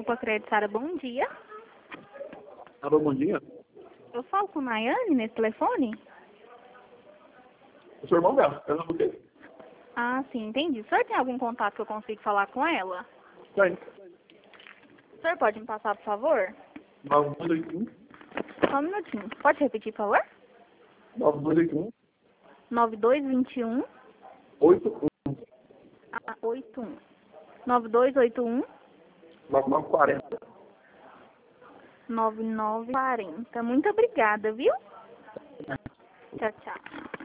Opa, Crédito Sara, bom dia. Alô, bom dia. Eu falo com Nayane nesse telefone? Eu sou irmão dela. Ela não quer. Ah, sim, entendi. O senhor tem algum contato que eu consiga falar com ela? Tem. O senhor pode me passar, por favor? 9281. Só um minutinho. Pode repetir, por favor? 9281. 9221 81. 81. 9281 9940. 9940. Muito obrigada, viu? Tchau, tchau.